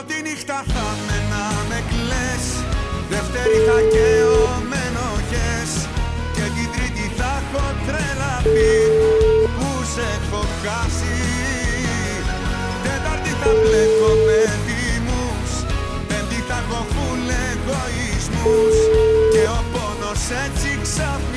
Πρώτη νύχτα θα με να με κλαις, δεύτερη θα καίω με ενοχές, και την τρίτη θα έχω τρελαθεί που σε έχω χάσει. Τέταρτη θα μπλέκω με θυμούς, πέμπτη θα έχω φουλ εγωισμούς, και ο πόνος έτσι ξαφνικά